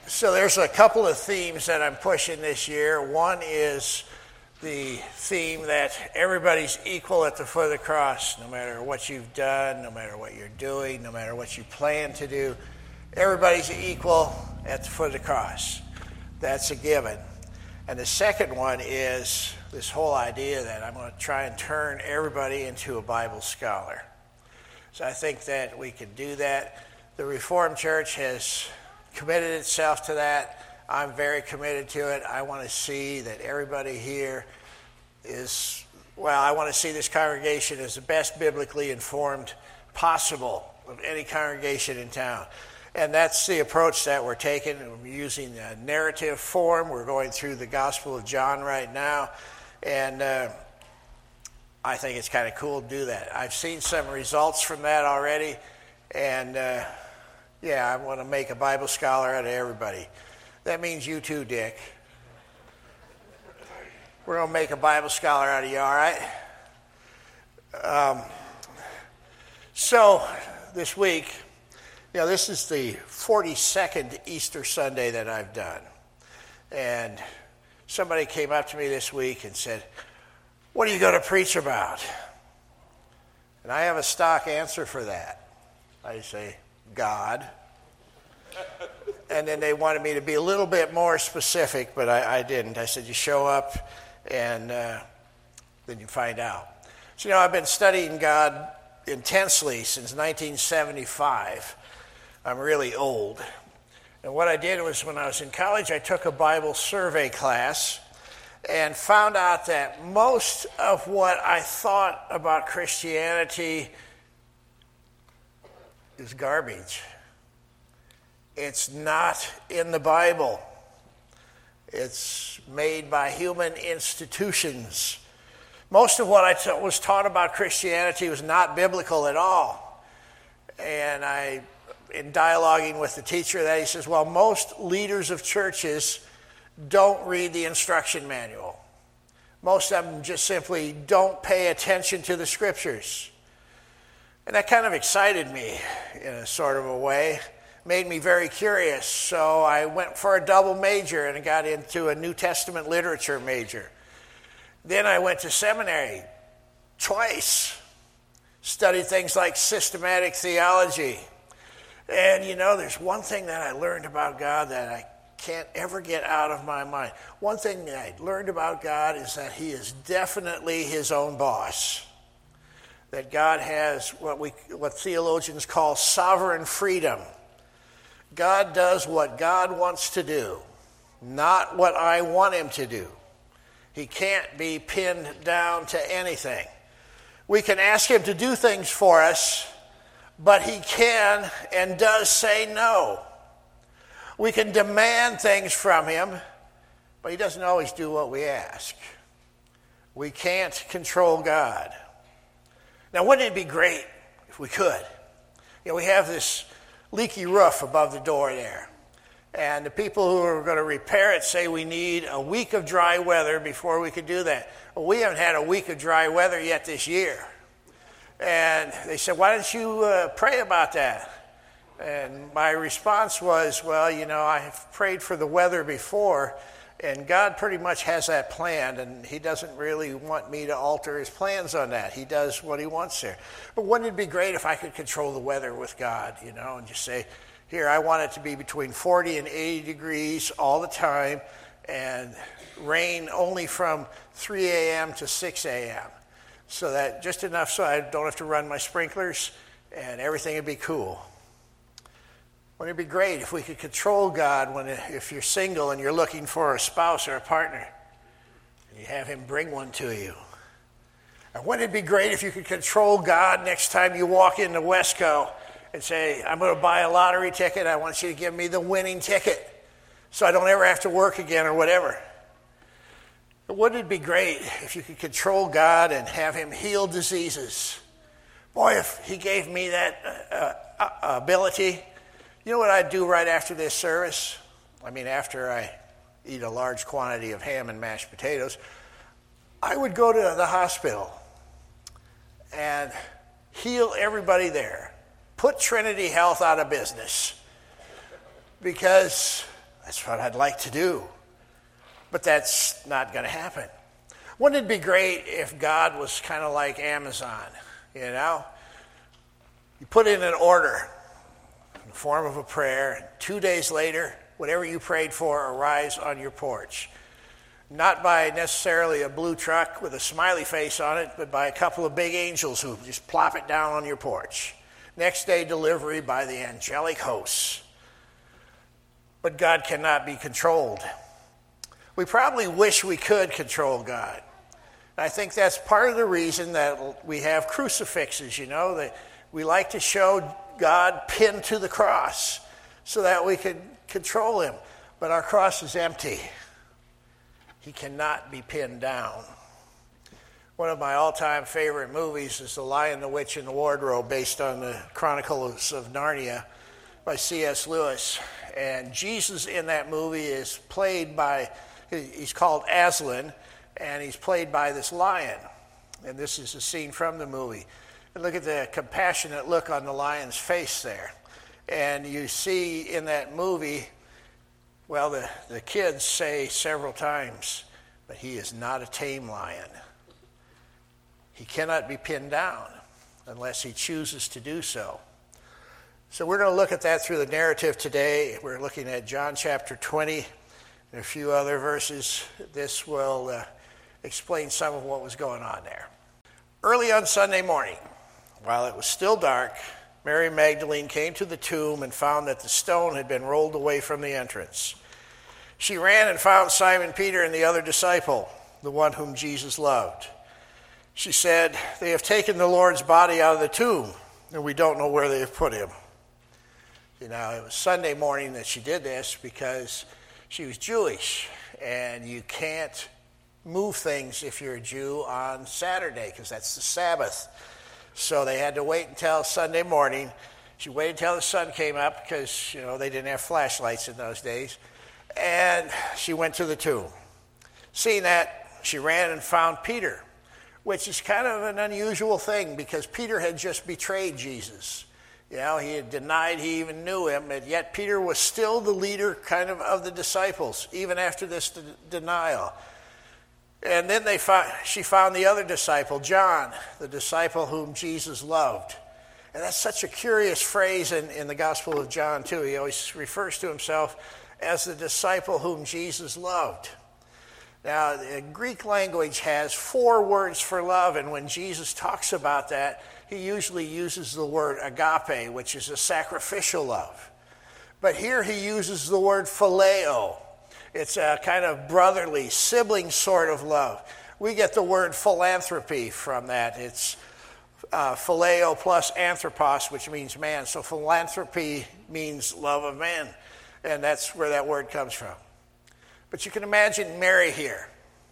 So there's a couple of themes that I'm pushing this year. One is the theme that everybody's equal at the foot of the cross, no matter what you've done, no matter what you're doing, no matter what you plan to do. Everybody's equal at the foot of the cross. That's a given. And the second one is this whole idea that I'm going to try and turn everybody into a Bible scholar. So I think that we can do that. The Reformed Church has committed itself to that. I'm very committed to it. I want to see that everybody here is, I want to see this congregation as the best biblically informed possible of any congregation in town. And that's the approach that we're taking. We're using a narrative form. We're going through the Gospel of John right now. And I think it's kind of cool to do that. I've seen some results from that already. And I want to make a Bible scholar out of everybody. That means you too, Dick. We're going to make a Bible scholar out of you, all right? So this week, this is the 42nd Easter Sunday that I've done. And somebody came up to me this week and said, "What are you going to preach about?" And I have a stock answer for that. I say, God. And then they wanted me to be a little bit more specific, but I didn't. I said, you show up and then you find out. So, I've been studying God intensely since 1975. I'm really old. And what I did was when I was in college, I took a Bible survey class and found out that most of what I thought about Christianity is garbage. It's not in the Bible. It's made by human institutions. Most of what I was taught about Christianity was not biblical at all. And in dialoguing with the teacher, he says, most leaders of churches don't read the instruction manual. Most of them just simply don't pay attention to the scriptures. And that kind of excited me in a sort of a way. Made me very curious, so I went for a double major and got into a New Testament literature major. Then I went to seminary twice, studied things like systematic theology. And there's one thing that I learned about God that I can't ever get out of my mind. One thing that I learned about God is that he is definitely his own boss. That God has what theologians call sovereign freedom. God does what God wants to do, not what I want him to do. He can't be pinned down to anything. We can ask him to do things for us, but he can and does say no. We can demand things from him, but he doesn't always do what we ask. We can't control God. Now, wouldn't it be great if we could? We have this leaky roof above the door there. And the people who are going to repair it say we need a week of dry weather before we could do that. Well, we haven't had a week of dry weather yet this year. And they said, why don't you pray about that? And my response was, I've prayed for the weather before, and God pretty much has that planned, and he doesn't really want me to alter his plans on that. He does what he wants there. But wouldn't it be great if I could control the weather with God, and just say, here, I want it to be between 40 and 80 degrees all the time, and rain only from 3 a.m. to 6 a.m. So that just enough so I don't have to run my sprinklers, and everything would be cool. Wouldn't it be great if we could control God if you're single and you're looking for a spouse or a partner, and you have him bring one to you? Or wouldn't it be great if you could control God next time you walk into Wesco and say, I'm going to buy a lottery ticket, I want you to give me the winning ticket so I don't ever have to work again or whatever? But wouldn't it be great if you could control God and have him heal diseases? Boy, if he gave me that ability, you know what I'd do right after this service? After I eat a large quantity of ham and mashed potatoes, I would go to the hospital and heal everybody there. Put Trinity Health out of business. Because That's what I'd like to do. But that's not going to happen. Wouldn't it be great if God was kind of like Amazon, you know? You put in an order in the form of a prayer, and 2 days later, whatever you prayed for arrives on your porch. Not by necessarily a blue truck with a smiley face on it, but by a couple of big angels who just plop it down on your porch. Next day delivery by the angelic hosts. But God cannot be controlled. We probably wish we could control God. I think that's part of the reason that we have crucifixes, you know, that we like to show God pinned to the cross so that we can control him. But our cross is empty. He cannot be pinned down. One of my all-time favorite movies is The Lion, the Witch, and the Wardrobe, based on the Chronicles of Narnia by C.S. Lewis. And Jesus in that movie is played by, he's called Aslan, and he's played by this lion. And this is a scene from the movie. And look at the compassionate look on the lion's face there. And you see in that movie, well, the kids say several times, but he is not a tame lion. He cannot be pinned down unless he chooses to do so. So we're going to look at that through the narrative today. We're looking at John chapter 20 and a few other verses. This will explain some of what was going on there. Early on Sunday morning, while it was still dark, Mary Magdalene came to the tomb and found that the stone had been rolled away from the entrance. She ran and found Simon Peter and the other disciple, the one whom Jesus loved. She said, "They have taken the Lord's body out of the tomb, and we don't know where they have put him." You know, it was Sunday morning that she did this because she was Jewish, and you can't move things if you're a Jew on Saturday because that's the Sabbath. So they had to wait until Sunday morning. She waited until the sun came up because, you know, they didn't have flashlights in those days. And she went to the tomb. Seeing that, she ran and found Peter, which is kind of an unusual thing because Peter had just betrayed Jesus. You know, he had denied he even knew him, and yet Peter was still the leader kind of the disciples, even after this denial. And then she found the other disciple, John, the disciple whom Jesus loved. And that's such a curious phrase in the Gospel of John, too. He always refers to himself as the disciple whom Jesus loved. Now, the Greek language has 4 words for love, and when Jesus talks about that, he usually uses the word agape, which is a sacrificial love. But here he uses the word phileo. It's a kind of brotherly, sibling sort of love. We get the word philanthropy from that. It's phileo plus anthropos, which means man. So philanthropy means love of man, and that's where that word comes from. But you can imagine Mary here,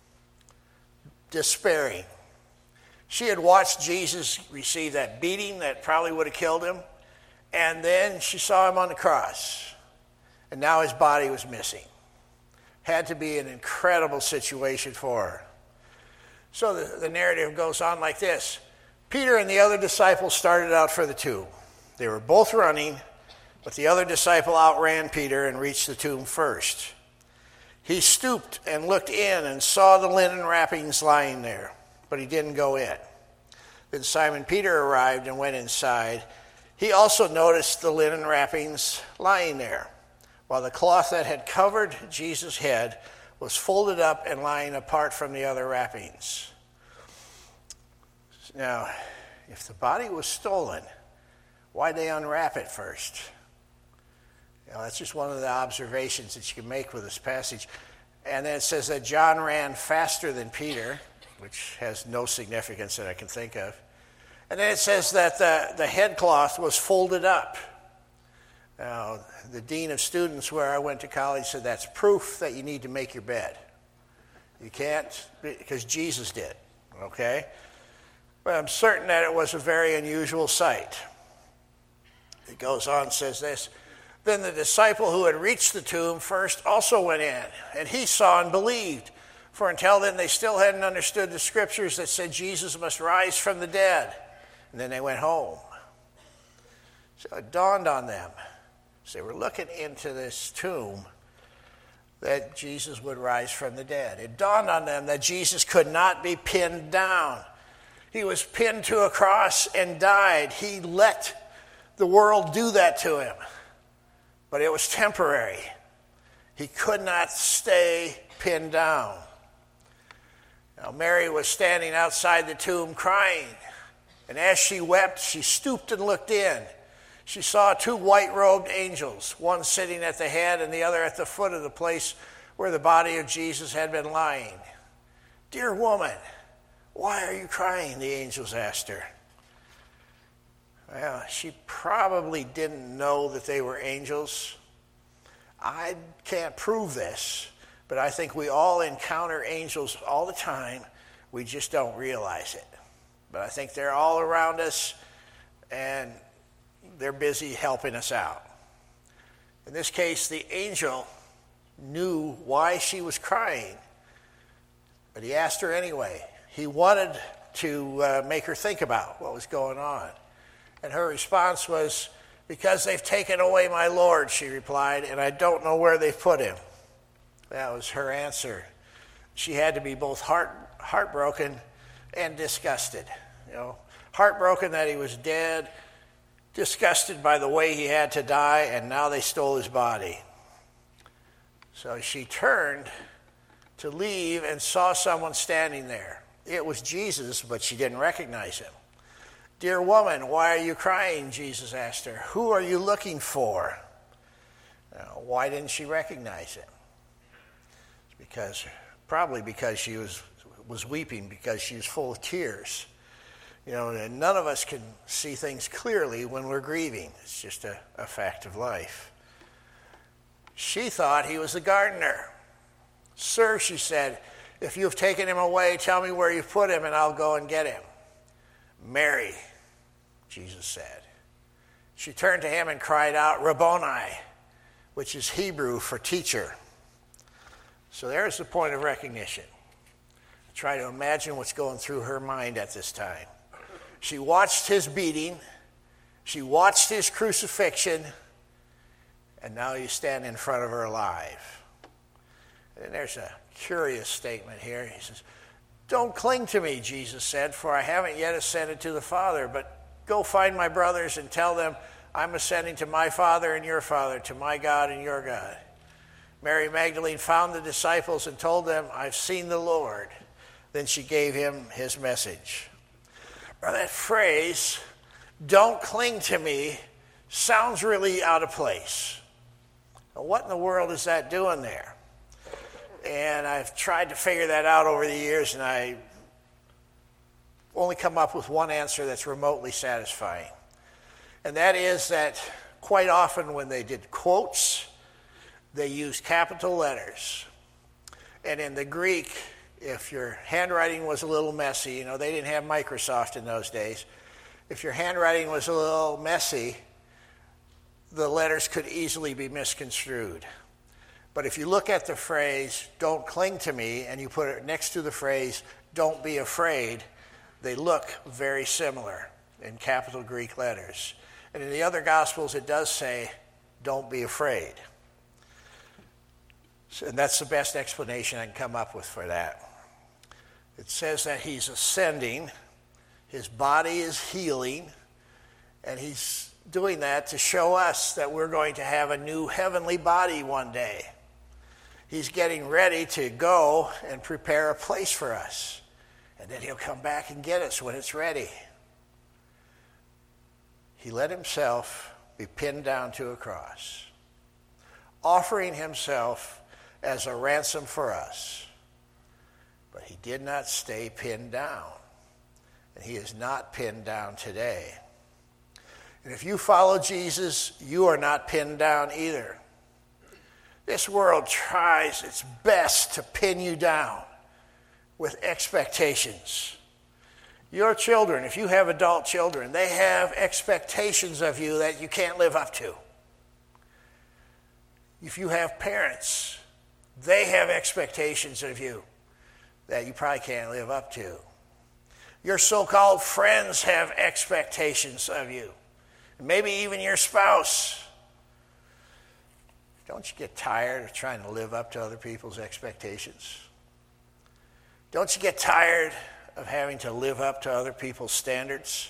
despairing. She had watched Jesus receive that beating that probably would have killed him, and then she saw him on the cross, and now his body was missing. Had to be an incredible situation for her. So the narrative goes on like this. Peter and the other disciple started out for the tomb. They were both running, but the other disciple outran Peter and reached the tomb first. He stooped and looked in and saw the linen wrappings lying there, but he didn't go in. Then Simon Peter arrived and went inside. He also noticed the linen wrappings lying there, while the cloth that had covered Jesus' head was folded up and lying apart from the other wrappings. Now, if the body was stolen, why'd they unwrap it first? You know, that's just one of the observations that you can make with this passage. And then it says that John ran faster than Peter, which has no significance that I can think of. And then it says that the headcloth was folded up. Now, the dean of students where I went to college said that's proof that you need to make your bed. You can't, because Jesus did, okay? But I'm certain that it was a very unusual sight. It goes on, says this. Then the disciple who had reached the tomb first also went in, and he saw and believed. For until then they still hadn't understood the scriptures that said Jesus must rise from the dead. And then they went home. So it dawned on them. So they were looking into this tomb, that Jesus would rise from the dead. It dawned on them that Jesus could not be pinned down. He was pinned to a cross and died. He let the world do that to him, but it was temporary. He could not stay pinned down. Now, Mary was standing outside the tomb crying, and as she wept, she stooped and looked in. She saw two white-robed angels, one sitting at the head and the other at the foot of the place where the body of Jesus had been lying. "Dear woman, why are you crying?" the angels asked her. Well, she probably didn't know that they were angels. I can't prove this, but I think we all encounter angels all the time. We just don't realize it. But I think they're all around us, and they're busy helping us out. In this case, the angel knew why she was crying, but he asked her anyway. He wanted to make her think about what was going on. And her response was, "Because they've taken away my Lord," she replied, "and I don't know where they've put him." That was her answer. She had to be both heartbroken and disgusted. Heartbroken that he was dead, disgusted by the way he had to die, and now they stole his body. So she turned to leave and saw someone standing there. It was Jesus, but she didn't recognize him. "Dear woman, why are you crying?" Jesus asked her. "Who are you looking for?" Now, why didn't she recognize him? Probably because she was weeping, because she was full of tears. And none of us can see things clearly when we're grieving. It's just a fact of life. She thought he was the gardener. "Sir," she said, "if you have taken him away, tell me where you've put him and I'll go and get him." "Mary," Jesus said. She turned to him and cried out, "Rabboni," which is Hebrew for teacher. So there's the point of recognition. Try to imagine what's going through her mind at this time. She watched his beating, she watched his crucifixion, and now he's standing in front of her alive. And there's a curious statement here. He says, "Don't cling to me," Jesus said, "for I haven't yet ascended to the Father, but go find my brothers and tell them I'm ascending to my Father and your Father, to my God and your God." Mary Magdalene found the disciples and told them, "I've seen the Lord." Then she gave him his message. Now that phrase, "don't cling to me," sounds really out of place. Now, what in the world is that doing there? And I've tried to figure that out over the years, and I only come up with one answer that's remotely satisfying. And that is that quite often when they did quotes, they used capital letters. And in the Greek, if your handwriting was a little messy, they didn't have Microsoft in those days. If your handwriting was a little messy, the letters could easily be misconstrued. But if you look at the phrase, "don't cling to me," and you put it next to the phrase, "don't be afraid," they look very similar in capital Greek letters. And in the other Gospels, it does say, "don't be afraid." And that's the best explanation I can come up with for that. It says that he's ascending, his body is healing, and he's doing that to show us that we're going to have a new heavenly body one day. He's getting ready to go and prepare a place for us, and then he'll come back and get us when it's ready. He let himself be pinned down to a cross, offering himself as a ransom for us. But he did not stay pinned down, and he is not pinned down today. And if you follow Jesus, you are not pinned down either. This world tries its best to pin you down with expectations. Your children, if you have adult children, they have expectations of you that you can't live up to. If you have parents, they have expectations of you that you probably can't live up to. Your so-called friends have expectations of you. Maybe even your spouse. Don't you get tired of trying to live up to other people's expectations? Don't you get tired of having to live up to other people's standards?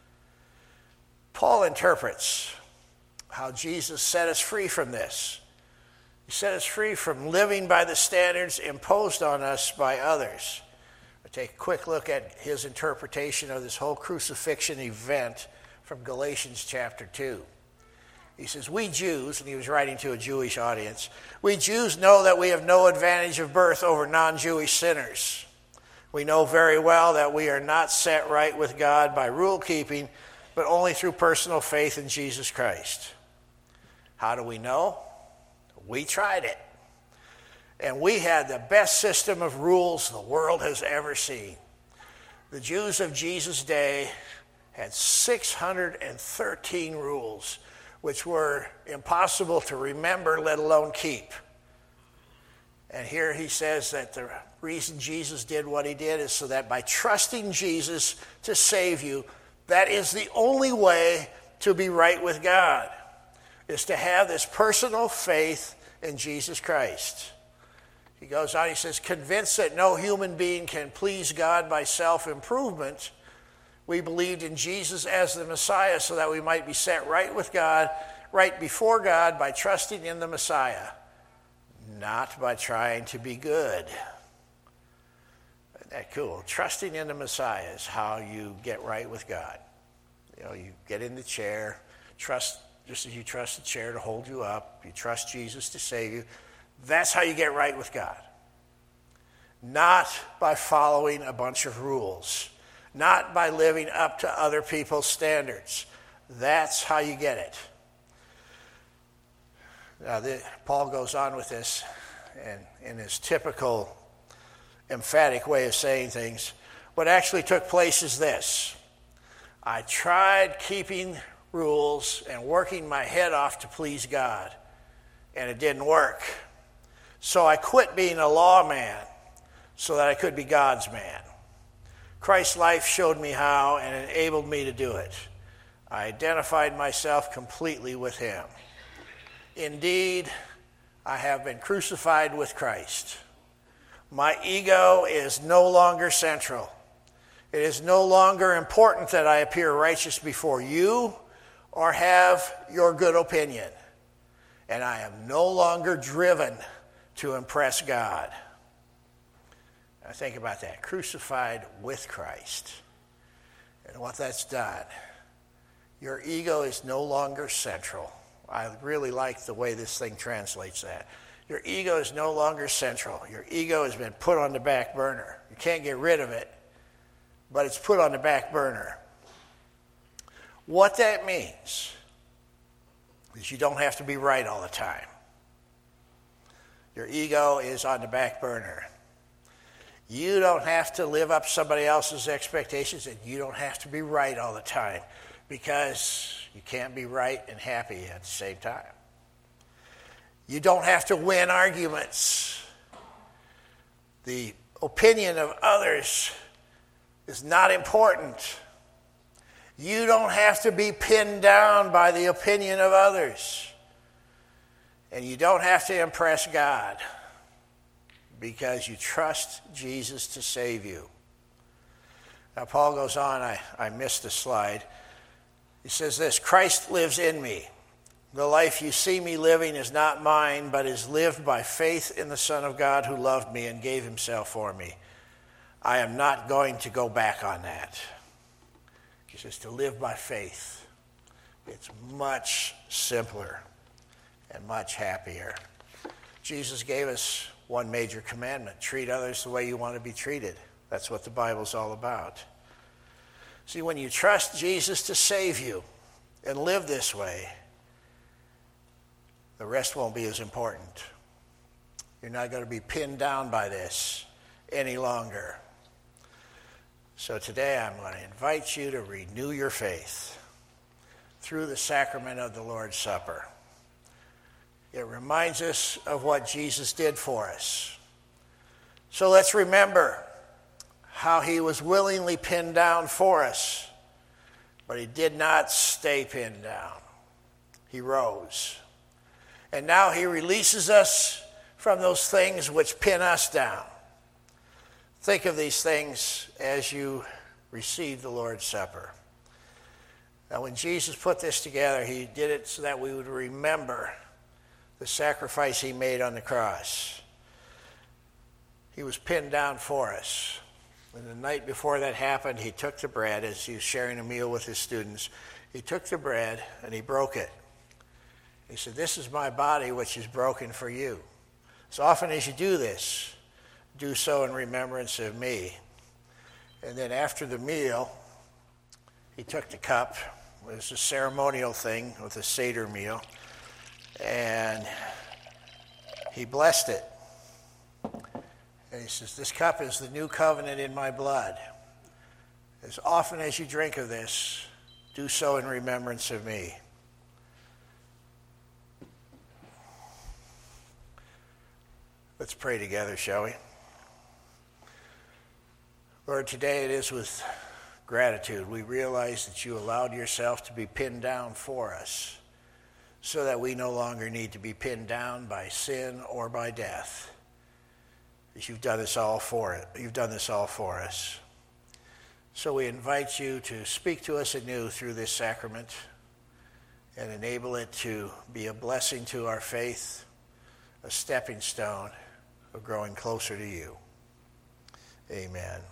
Paul interprets how Jesus set us free from this. He set us free from living by the standards imposed on us by others. We'll take a quick look at his interpretation of this whole crucifixion event from Galatians chapter 2. He says, we Jews, and he was writing to a Jewish audience, we Jews know that we have no advantage of birth over non-Jewish sinners. We know very well that we are not set right with God by rule keeping, but only through personal faith in Jesus Christ. How do we know? We tried it. And we had the best system of rules the world has ever seen. The Jews of Jesus' day had 613 rules, which were impossible to remember, let alone keep. And here he says that the reason Jesus did what he did is so that by trusting Jesus to save you, that is the only way to be right with God, is to have this personal faith in Jesus Christ. He goes on, he says, convinced that no human being can please God by self-improvement, we believed in Jesus as the Messiah so that we might be set right with God, right before God by trusting in the Messiah, not by trying to be good. Isn't that cool? Trusting in the Messiah is how you get right with God. You know, you get in the chair, trust, just as you trust the chair to hold you up, you trust Jesus to save you. That's how you get right with God. Not by following a bunch of rules. Not by living up to other people's standards. That's how you get it. Now, Paul goes on with this, and in his typical emphatic way of saying things, what actually took place is this. I tried keeping rules and working my head off to please God, and it didn't work. So I quit being a lawman so that I could be God's man. Christ's life showed me how and enabled me to do it. I identified myself completely with him. Indeed, I have been crucified with Christ. My ego is no longer central. It is no longer important that I appear righteous before you or have your good opinion. And I am no longer driven to impress God. Now think about that. Crucified with Christ. And what that's done. Your ego is no longer central. I really like the way this thing translates that. Your ego is no longer central. Your ego has been put on the back burner. You can't get rid of it, but it's put on the back burner. What that means is you don't have to be right all the time. Your ego is on the back burner. You don't have to live up to somebody else's expectations, and you don't have to be right all the time, because you can't be right and happy at the same time. You don't have to win arguments. The opinion of others is not important. You don't have to be pinned down by the opinion of others. And you don't have to impress God, because you trust Jesus to save you. Now, Paul goes on, I missed a slide. He says this, Christ lives in me. The life you see me living is not mine, but is lived by faith in the Son of God who loved me and gave himself for me. I am not going to go back on that. He says to live by faith. It's much simpler and much happier. Jesus gave us one major commandment. Treat others the way you want to be treated. That's what the Bible's all about. See, when you trust Jesus to save you and live this way, the rest won't be as important. You're not going to be pinned down by this any longer. So today I'm going to invite you to renew your faith through the sacrament of the Lord's Supper. It reminds us of what Jesus did for us. So let's remember how he was willingly pinned down for us, but he did not stay pinned down. He rose. And now he releases us from those things which pin us down. Think of these things as you receive the Lord's Supper. Now, when Jesus put this together, he did it so that we would remember the sacrifice he made on the cross. He was pinned down for us. And the night before that happened, he took the bread as he was sharing a meal with his students. He took the bread and he broke it. He said, "This is my body which is broken for you. As often as you do this, do so in remembrance of me." And then after the meal, he took the cup. It was a ceremonial thing with a Seder meal. And he blessed it. And he says, "This cup is the new covenant in my blood. As often as you drink of this, do so in remembrance of me." Let's pray together, shall we? Lord, today it is with gratitude. We realize that you allowed yourself to be pinned down for us so that we no longer need to be pinned down by sin or by death. You've done this all for it. You've done this all for us. So we invite you to speak to us anew through this sacrament and enable it to be a blessing to our faith, a stepping stone of growing closer to you. Amen.